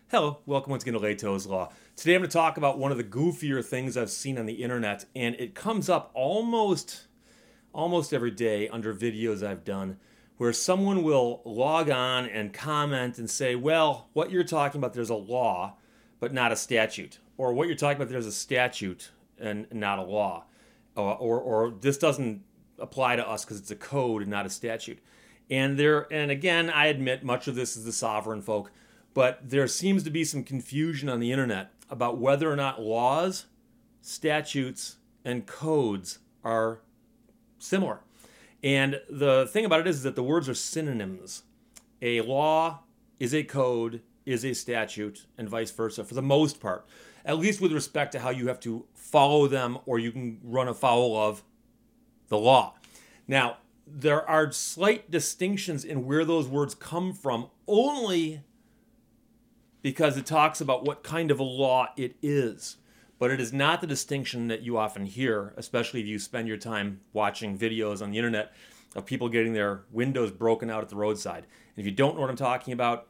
Hello, welcome once again to Leto's Law. Today I'm going to talk about one of the goofier things I've seen on the internet, and it comes up almost every day under videos I've done, where someone will log on and comment and say, well, what you're talking about, there's a law, but not a statute. Or what you're talking about, there's a statute and not a law. Or this doesn't apply to us because it's a code and not a statute. And again, I admit much of this is the sovereign folk, but there seems to be some confusion on the internet about whether or not laws, statutes, and codes are similar. And the thing about it is that the words are synonyms. A law is a code, is a statute, and vice versa, for the most part, at least with respect to how you have to follow them or you can run afoul of the law. Now, there are slight distinctions in where those words come from, only because it talks about what kind of a law it is. But it is not the distinction that you often hear, especially if you spend your time watching videos on the internet of people getting their windows broken out at the roadside. And if you don't know what I'm talking about,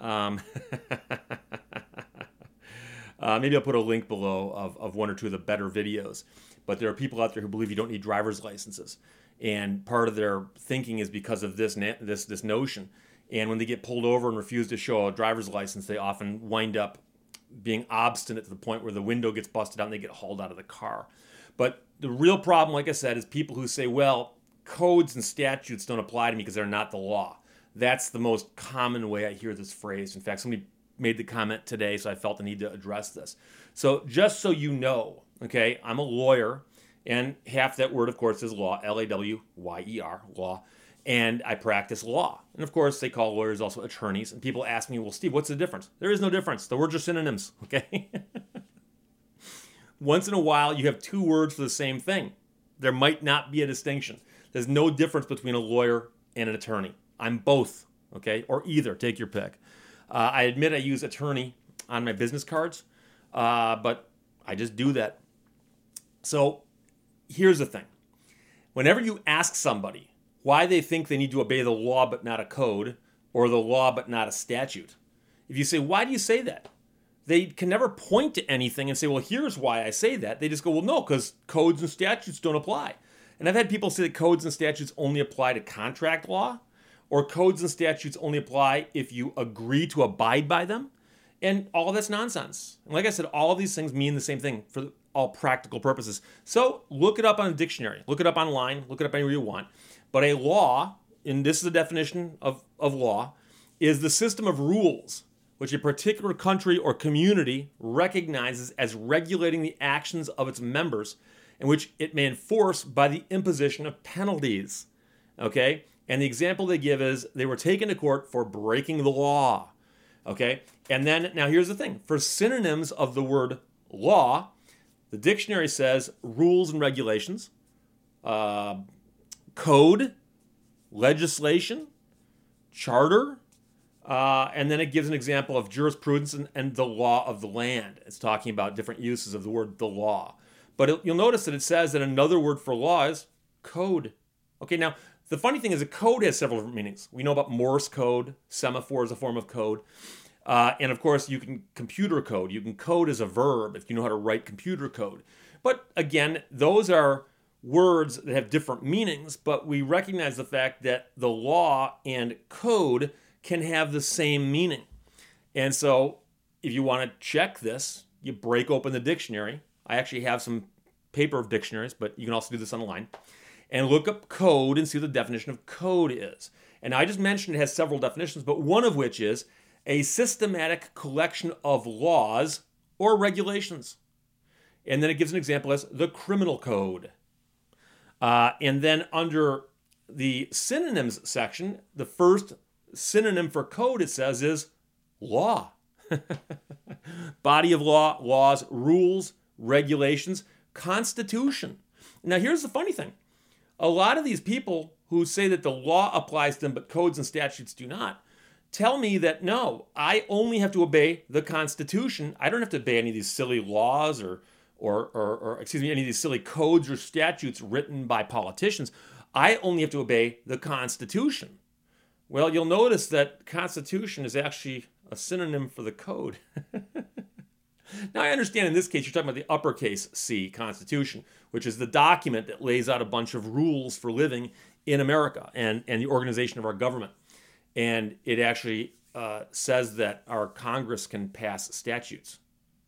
maybe I'll put a link below of one or two of the better videos. But there are people out there who believe you don't need driver's licenses. And part of their thinking is because of this notion. And when they get pulled over and refuse to show a driver's license, they often wind up being obstinate to the point where the window gets busted out and they get hauled out of the car. But the real problem, like I said, is people who say, well, codes and statutes don't apply to me because they're not the law. That's the most common way I hear this phrase. In fact, somebody made the comment today, so I felt the need to address this. So just so you know, okay, I'm a lawyer, and half that word, of course, is law, L-A-W-Y-E-R, law. And I practice law. And of course, they call lawyers also attorneys. And people ask me, well, Steve, what's the difference? There is no difference. The words are synonyms, okay? Once in a while, you have two words for the same thing. There might not be a distinction. There's no difference between a lawyer and an attorney. I'm both, okay? Or either, take your pick. I admit I use attorney on my business cards, but I just do that. So here's the thing. Whenever you ask somebody why they think they need to obey the law but not a code, or the law but not a statute, if you say, why do you say that? They can never point to anything and say, well, here's why I say that. They just go, well, no, because codes and statutes don't apply. And I've had people say that codes and statutes only apply to contract law, or codes and statutes only apply if you agree to abide by them. And all of that's nonsense. And like I said, all of these things mean the same thing for all practical purposes. So look it up on a dictionary. Look it up online. Look it up anywhere you want. But a law, and this is the definition of law, is the system of rules which a particular country or community recognizes as regulating the actions of its members and which it may enforce by the imposition of penalties. Okay? And the example they give is they were taken to court for breaking the law. Okay? And then, now here's the thing. For synonyms of the word law, the dictionary says rules and regulations, code, legislation, charter, and then it gives an example of jurisprudence and the law of the land. It's talking about different uses of the word the law. But you'll notice that it says that another word for law is code. Okay, now, the funny thing is a code has several different meanings. We know about Morse code, semaphore is a form of code. And of course, you can computer code. You can code as a verb if you know how to write computer code. But again, those are words that have different meanings, but we recognize the fact that the law and code can have the same meaning. And so if you want to check this, you break open the dictionary. I actually have some paper of dictionaries, but you can also do this online. And look up code and see what the definition of code is. And I just mentioned it has several definitions, but one of which is a systematic collection of laws or regulations. And then it gives an example as the criminal code. And then under the synonyms section, the first synonym for code, it says, is law. Body of law, laws, rules, regulations, constitution. Now, here's the funny thing. A lot of these people who say that the law applies to them, but codes and statutes do not, tell me that, no, I only have to obey the Constitution. I don't have to obey any of these silly laws or any of these silly codes or statutes written by politicians. I only have to obey the Constitution. Well, you'll notice that Constitution is actually a synonym for the code. Now, I understand in this case you're talking about the uppercase C, Constitution, which is the document that lays out a bunch of rules for living in America and the organization of our government. And it actually says that our Congress can pass statutes,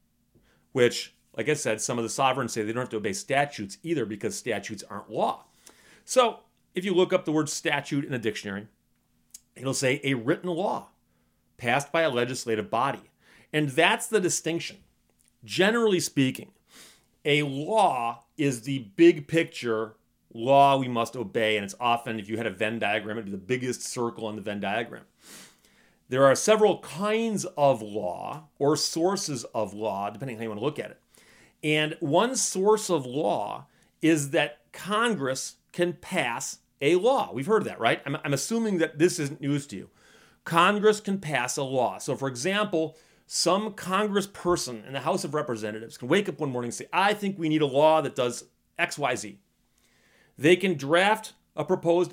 which, like I said, some of the sovereigns say they don't have to obey statutes either because statutes aren't law. So if you look up the word statute in a dictionary, it'll say a written law passed by a legislative body. And that's the distinction. Generally speaking, a law is the big picture law we must obey, and it's often, if you had a Venn diagram, it'd be the biggest circle on the Venn diagram. There are several kinds of law or sources of law, depending on how you want to look at it. And one source of law is that Congress can pass a law. We've heard of that, right? I'm assuming that this isn't news to you. Congress can pass a law. So, for example, some congressperson in the House of Representatives can wake up one morning and say, I think we need a law that does X, Y, Z. They can draft a proposed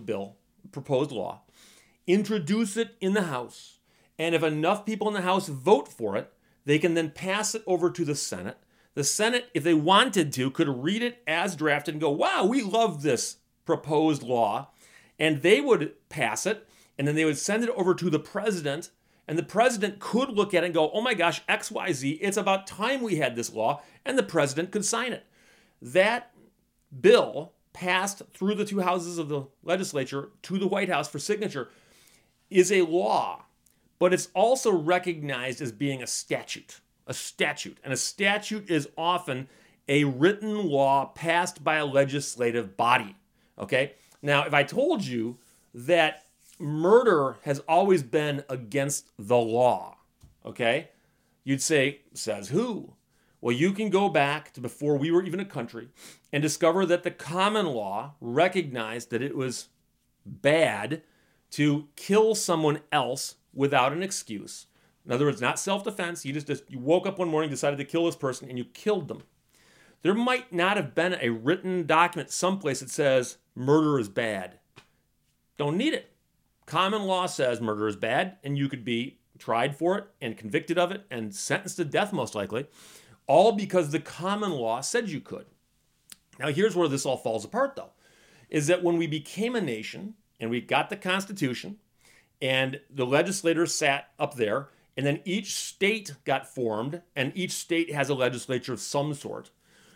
law, introduce it in the House, and if enough people in the House vote for it, they can then pass it over to the Senate. The Senate, if they wanted to, could read it as drafted and go, wow, we love this proposed law, and they would pass it, and then they would send it over to the president, and the president could look at it and go, oh my gosh, XYZ, it's about time we had this law, and the president could sign it. That bill passed through the two houses of the legislature to the White House for signature is a law, but it's also recognized as being a statute. And a statute is often a written law passed by a legislative body, okay? Now, if I told you that murder has always been against the law, okay? You'd say, says who? Well, you can go back to before we were even a country and discover that the common law recognized that it was bad to kill someone else without an excuse. In other words, not self-defense. You woke up one morning, decided to kill this person, and you killed them. There might not have been a written document someplace that says murder is bad. Don't need it. Common law says murder is bad, and you could be tried for it and convicted of it and sentenced to death most likely, all because the common law said you could. Now, here's where this all falls apart, though, is that when we became a nation and we got the Constitution and the legislators sat up there, and then each state got formed, and each state has a legislature of some sort.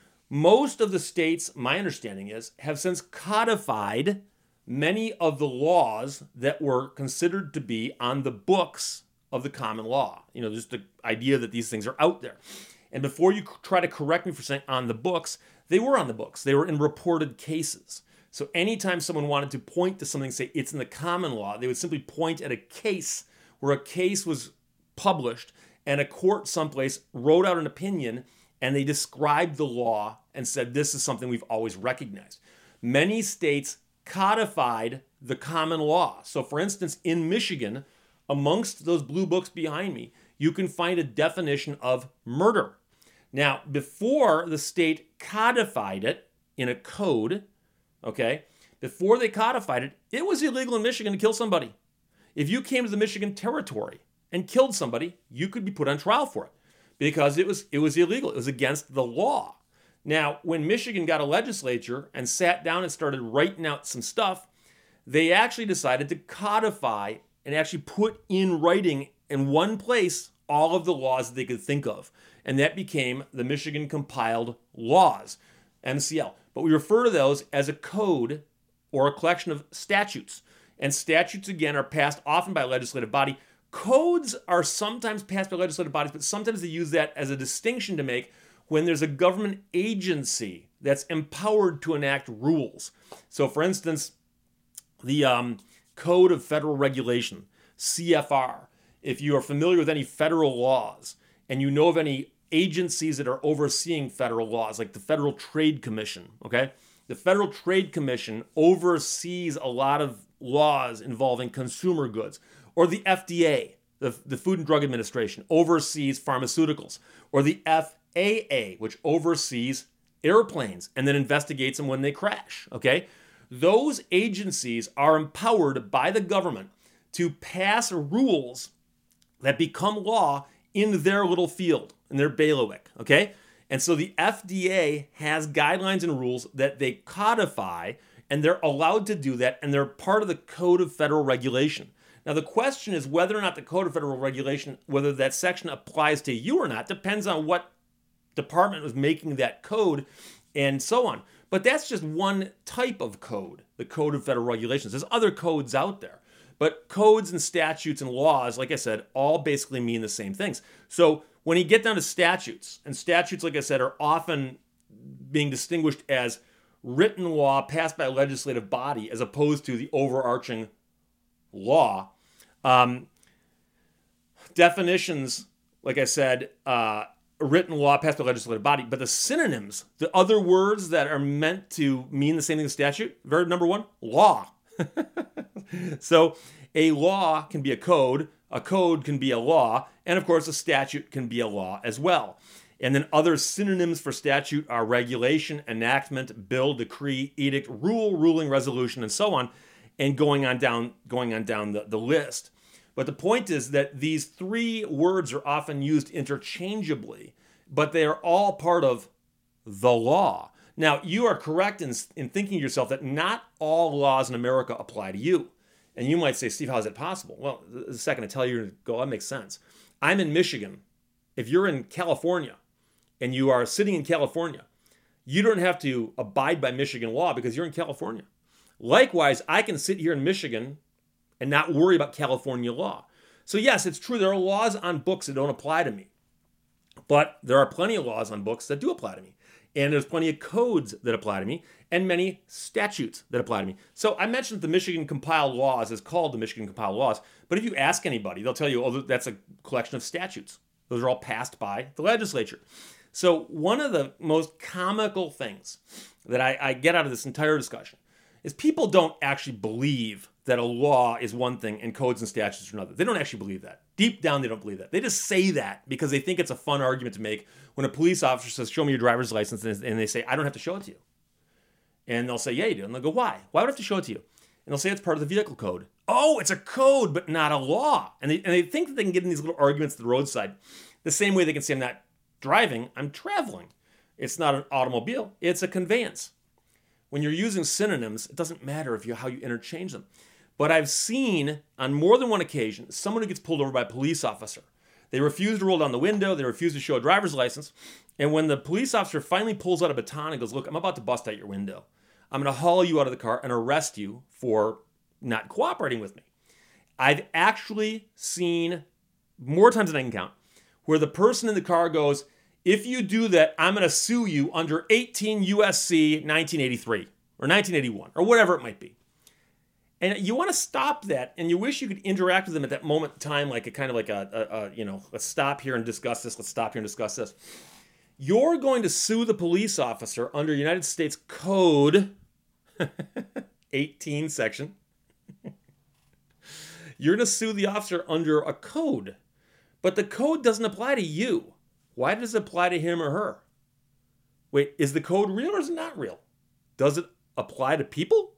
Most of the states, my understanding is, have since codified many of the laws that were considered to be on the books of the common law. You know, just the idea that these things are out there. And before you try to correct me for saying on the books, they were on the books. They were in reported cases. So anytime someone wanted to point to something, say it's in the common law, they would simply point at a case where a case was published and a court someplace wrote out an opinion and they described the law and said this is something we've always recognized. Many states codified the common law. So for instance, in Michigan, amongst those blue books behind me, you can find a definition of murder. Now, before the state codified it in a code, okay, before they codified it, it was illegal in Michigan to kill somebody. If you came to the Michigan territory and killed somebody, you could be put on trial for it because it was illegal. It was against the law. Now, when Michigan got a legislature and sat down and started writing out some stuff, they actually decided to codify and actually put in writing in one place all of the laws that they could think of. And that became the Michigan Compiled Laws, MCL. But we refer to those as a code or a collection of statutes. And statutes, again, are passed often by a legislative body. Codes are sometimes passed by legislative bodies, but sometimes they use that as a distinction to make when there's a government agency that's empowered to enact rules. So, for instance, the Code of Federal Regulation, CFR, if you are familiar with any federal laws and you know of any agencies that are overseeing federal laws, like the Federal Trade Commission, okay? The Federal Trade Commission oversees a lot of laws involving consumer goods. Or the FDA, the Food and Drug Administration, oversees pharmaceuticals. Or the FAA, which oversees airplanes and then investigates them when they crash, okay? Those agencies are empowered by the government to pass rules that become law in their little field, in their bailiwick, okay? And so the FDA has guidelines and rules that they codify, and they're allowed to do that, and they're part of the Code of Federal Regulation. Now, the question is whether or not the Code of Federal Regulation, whether that section applies to you or not, depends on what department was making that code and so on. But that's just one type of code, the Code of Federal Regulations. There's other codes out there. But codes and statutes and laws, like I said, all basically mean the same things. So when you get down to statutes, and statutes, like I said, are often being distinguished as written law passed by a legislative body as opposed to the overarching law. Definitions, like I said, written law passed by a legislative body, but the synonyms, the other words that are meant to mean the same thing as statute, verb number one, law. So a law can be a code can be a law, and of course a statute can be a law as well. And then other synonyms for statute are regulation, enactment, bill, decree, edict, rule, ruling, resolution, and so on, and going on down the list. But the point is that these three words are often used interchangeably, but they are all part of the law. Now, you are correct in thinking to yourself that not all laws in America apply to you. And you might say, Steve, how is that possible? Well, the second I tell you to go, that makes sense. I'm in Michigan. If you're in California and you are sitting in California, you don't have to abide by Michigan law because you're in California. Likewise, I can sit here in Michigan and not worry about California law. So yes, it's true, there are laws on books that don't apply to me. But there are plenty of laws on books that do apply to me. And there's plenty of codes that apply to me, and many statutes that apply to me. So I mentioned the Michigan Compiled Laws is called the Michigan Compiled Laws, but if you ask anybody, they'll tell you, oh, that's a collection of statutes. Those are all passed by the legislature. So one of the most comical things that I get out of this entire discussion is people don't actually believe that a law is one thing and codes and statutes are another. They don't actually believe that. Deep down, they don't believe that. They just say that because they think it's a fun argument to make when a police officer says, show me your driver's license, and they say, I don't have to show it to you. And they'll say, yeah, you do. And they'll go, why? Why would I have to show it to you? And they'll say it's part of the vehicle code. Oh, it's a code, but not a law. And they think that they can get in these little arguments at the roadside the same way they can say, I'm not driving, I'm traveling. It's not an automobile, it's a conveyance. When you're using synonyms, it doesn't matter how you interchange them. But I've seen on more than one occasion someone who gets pulled over by a police officer. They refuse to roll down the window, they refuse to show a driver's license, and when the police officer finally pulls out a baton and goes, look, I'm about to bust out your window. I'm going to haul you out of the car and arrest you for not cooperating with me. I've actually seen, more times than I can count, where the person in the car goes, if you do that, I'm going to sue you under 18 USC 1983 or 1981 or whatever it might be. And you want to stop that, and you wish you could interact with them at that moment in time, like a kind of like let's stop here and discuss this. Let's stop here and discuss this. You're going to sue the police officer under United States Code 18 section. You're going to sue the officer under a code, but the code doesn't apply to you. Why does it apply to him or her? Wait, is the code real or is it not real? Does it apply to people?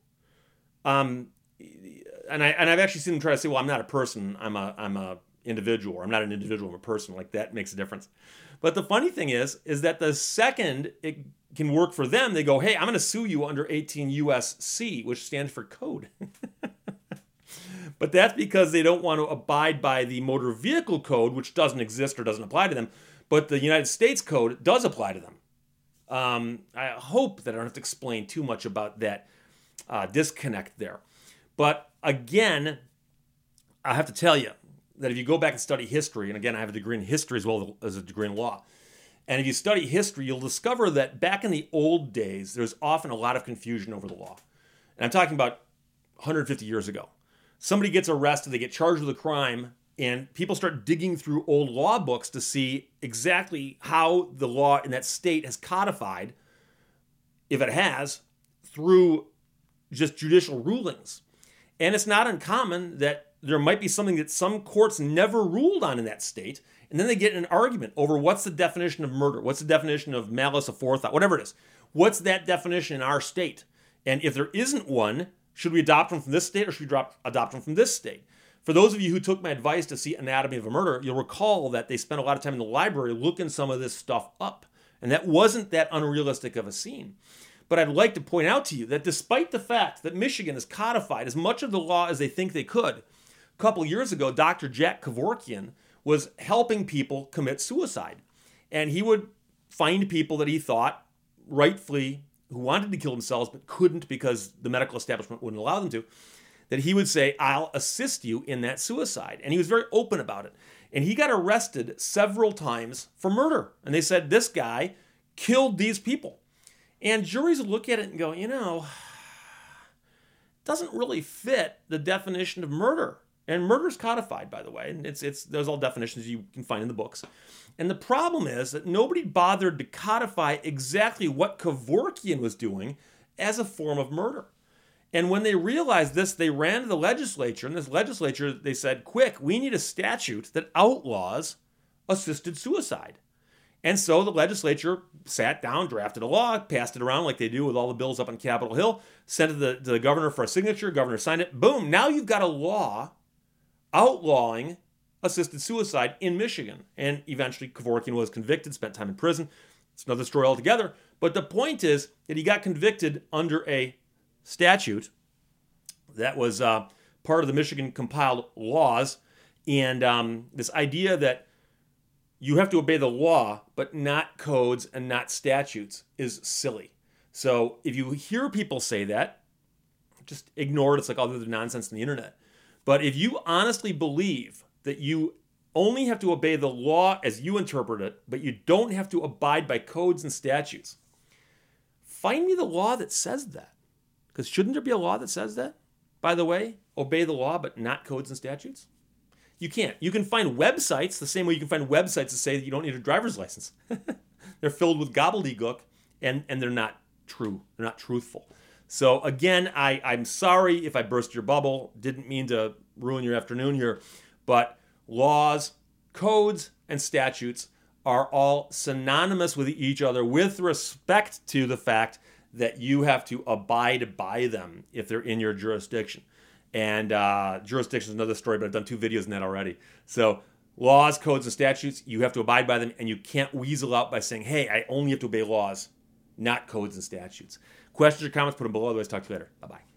And I've actually seen them try to say, well, I'm not a person, I'm a individual, or I'm not an individual, I'm a person. Like, that makes a difference. But the funny thing is that the second it can work for them, they go, hey, I'm going to sue you under 18 USC, which stands for code. But that's because they don't want to abide by the motor vehicle code, which doesn't exist or doesn't apply to them. But the United States code does apply to them. I hope that I don't have to explain too much about that disconnect there. But again, I have to tell you that if you go back and study history, and again, I have a degree in history as well as a degree in law, and if you study history, you'll discover that back in the old days, there's often a lot of confusion over the law. And I'm talking about 150 years ago. Somebody gets arrested, they get charged with a crime, and people start digging through old law books to see exactly how the law in that state has codified, if it has, through just judicial rulings. And it's not uncommon that there might be something that some courts never ruled on in that state, and then they get in an argument over what's the definition of murder, what's the definition of malice aforethought, whatever it is. What's that definition in our state? And if there isn't one, should we adopt one from this state or should we adopt one from this state? For those of you who took my advice to see Anatomy of a Murder, you'll recall that they spent a lot of time in the library looking some of this stuff up. And that wasn't that unrealistic of a scene. But I'd like to point out to you that despite the fact that Michigan has codified as much of the law as they think they could, a couple years ago, Dr. Jack Kevorkian was helping people commit suicide. And he would find people that he thought rightfully who wanted to kill themselves but couldn't because the medical establishment wouldn't allow them to, that he would say, I'll assist you in that suicide. And he was very open about it. And he got arrested several times for murder. And they said, this guy killed these people. And juries would look at it and go, it doesn't really fit the definition of murder. And murder is codified, by the way. And there's all definitions you can find in the books. And the problem is that nobody bothered to codify exactly what Kevorkian was doing as a form of murder. And when they realized this, they ran to the legislature. And this legislature, they said, quick, we need a statute that outlaws assisted suicide. And so the legislature sat down, drafted a law, passed it around like they do with all the bills up on Capitol Hill, sent it to the governor for a signature, governor signed it, boom, now you've got a law outlawing assisted suicide in Michigan. And eventually Kevorkian was convicted, spent time in prison. It's another story altogether. But the point is that he got convicted under a statute that was part of the Michigan compiled laws. And this idea that you have to obey the law, but not codes and not statutes is silly. So if you hear people say that, just ignore it. It's like all the other nonsense on the internet. But if you honestly believe that you only have to obey the law as you interpret it, but you don't have to abide by codes and statutes, find me the law that says that. Because shouldn't there be a law that says that? By the way, obey the law, but not codes and statutes? You can't. You can find websites the same way you can find websites that say that you don't need a driver's license. They're filled with gobbledygook, and they're not true. They're not truthful. So again, I'm sorry if I burst your bubble. Didn't mean to ruin your afternoon here. But laws, codes, and statutes are all synonymous with each other with respect to the fact that you have to abide by them if they're in your jurisdiction. And jurisdiction is another story, but I've done 2 videos on that already. So laws, codes, and statutes, you have to abide by them, and you can't weasel out by saying, hey, I only have to obey laws, not codes and statutes. Questions or comments, put them below. Otherwise, talk to you later. Bye-bye.